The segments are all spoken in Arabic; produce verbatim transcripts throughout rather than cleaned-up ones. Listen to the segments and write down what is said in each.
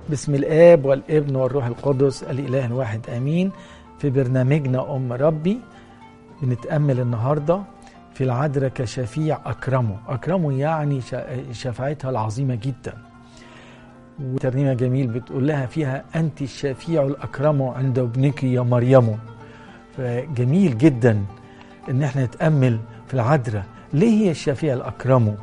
بسم الآب والابن والروح القدس الإله الواحد آمين. في برنامجنا أم ربي بنتأمل النهاردة في العذراء كشفيع أكرمه. أكرمه يعني شفاعتها العظيمة جدا، وترنيمة جميل بتقول لها فيها أنت الشفيع الأكرم عند ابنك يا مريم. فجميل جدا إن احنا نتأمل في العذراء ليه هي الشفيع الأكرم.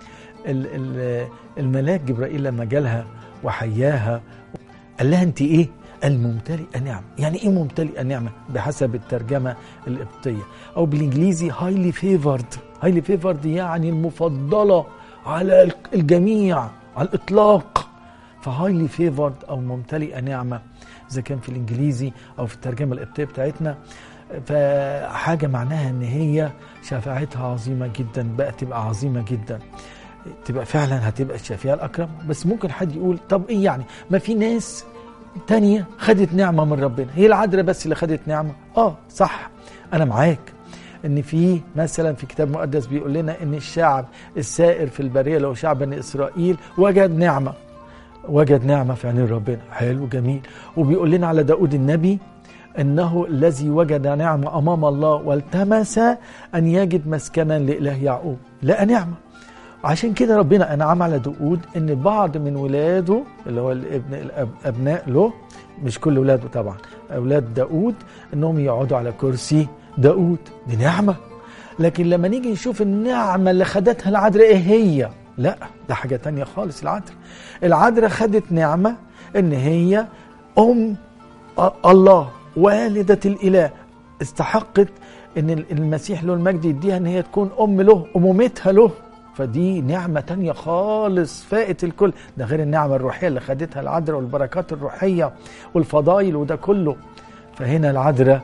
الملاك جبرائيل لما جالها وحياها قال لها انت ايه؟ الممتلئة نعمة. يعني ايه ممتلئة نعمة بحسب الترجمة القبطية او بالانجليزي highly favored. highly favored يعني المفضلة على الجميع على الاطلاق. فهايلي فيفورد او ممتلئة نعمة اذا كان في الانجليزي او في الترجمة القبطية بتاعتنا، فحاجة معناها ان هي شفاعتها عظيمة جدا، بقى تبقى عظيمة جدا، تبقى فعلا هتبقى الشفيع الأكرم. بس ممكن حد يقول طب ايه يعني، ما في ناس تانية خدت نعمة من ربنا، هي العذراء بس اللي خدت نعمة؟ اه صح، انا معاك ان في مثلا في كتاب مقدس بيقول لنا ان الشعب السائر في البرية اللي هو شعب بني اسرائيل وجد نعمة، وجد نعمة في عين ربنا. حلو جميل. وبيقول لنا على داود النبي انه الذي وجد نعمة امام الله والتمس ان يجد مسكنا لإله يعقوب، لقى نعمة. عشان كده ربنا انعم على داود ان بعض من ولاده اللي هو الابن الابناء له، مش كل ولاده طبعا، اولاد داود، انهم يقعدوا على كرسي داود. دي نعمة. لكن لما نيجي نشوف النعمة اللي خدتها العذراء ايه هي، لا ده حاجة تانية خالص. العذراء العذراء خدت نعمة ان هي ام الله والدة الاله، استحقت ان المسيح له المجد يديها ان هي تكون ام له، امومتها له. فدي نعمة تانية خالص فائت الكل. ده غير النعمة الروحية اللي خدتها العذراء والبركات الروحية والفضائل وده كله. فهنا العذراء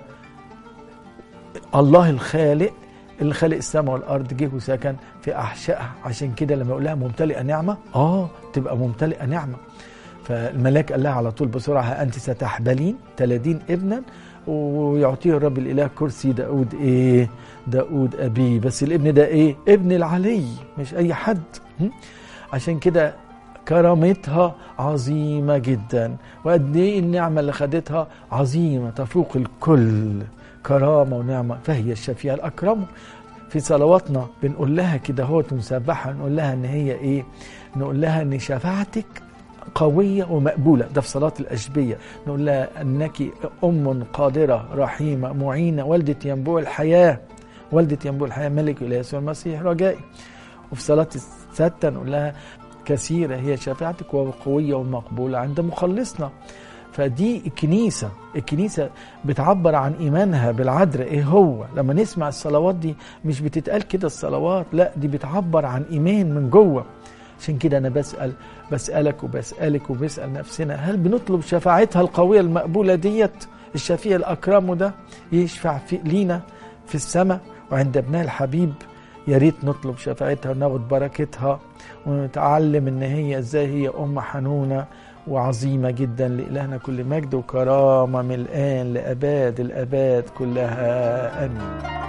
الله الخالق اللي خلق السماء والأرض جه وسكن في أحشائها. عشان كده لما يقول لها ممتلئة نعمة، آه تبقى ممتلئة نعمة. فالملاك قال لها على طول بسرعة ها أنت ستحبلين تلدين ابنا ويعطيه الرب الإله كرسي داود إيه؟ داود أبيه. بس الابن ده إيه؟ ابن العلي، مش أي حد. عشان كده كرامتها عظيمة جدا، وقد إيه النعمة اللي خدتها عظيمة تفوق الكل، كرامة ونعمة. فهي الشفيع الأكرم. في صلواتنا بنقول لها كده هو تنسبحها، نقول لها إن هي إيه؟ نقول لها إن شفاعتك قوية ومقبولة. ده في صلاة الأشبية. نقول لها أنك أم قادرة رحيمة معينة، والدة ينبوع الحياة، والدة ينبوع الحياة، ملك إله يسوع المسيح رجائي. وفي صلاة الستة نقول لها كثيرة هي شفاعتك وقوية ومقبولة عند مخلصنا. فدي الكنيسة الكنيسة بتعبر عن إيمانها بالعذراء. إيه هو لما نسمع الصلوات دي مش بتتقال كده الصلوات، لا دي بتعبر عن إيمان من جوه. عشان كده أنا بسأل بسألك وبسألك وبسأل نفسنا، هل بنطلب شفاعتها القوية المقبولة ديت؟ الشفيع الأكرم ده يشفع في لينا في السماء وعند ابنها الحبيب. يا ريت نطلب شفاعتها وناخد بركتها ونتعلم ان هي ازاي هي ام حنونة وعظيمة جدا. لإلهنا كل مجد وكرامة من الآن لأباد الأباد كلها آمين.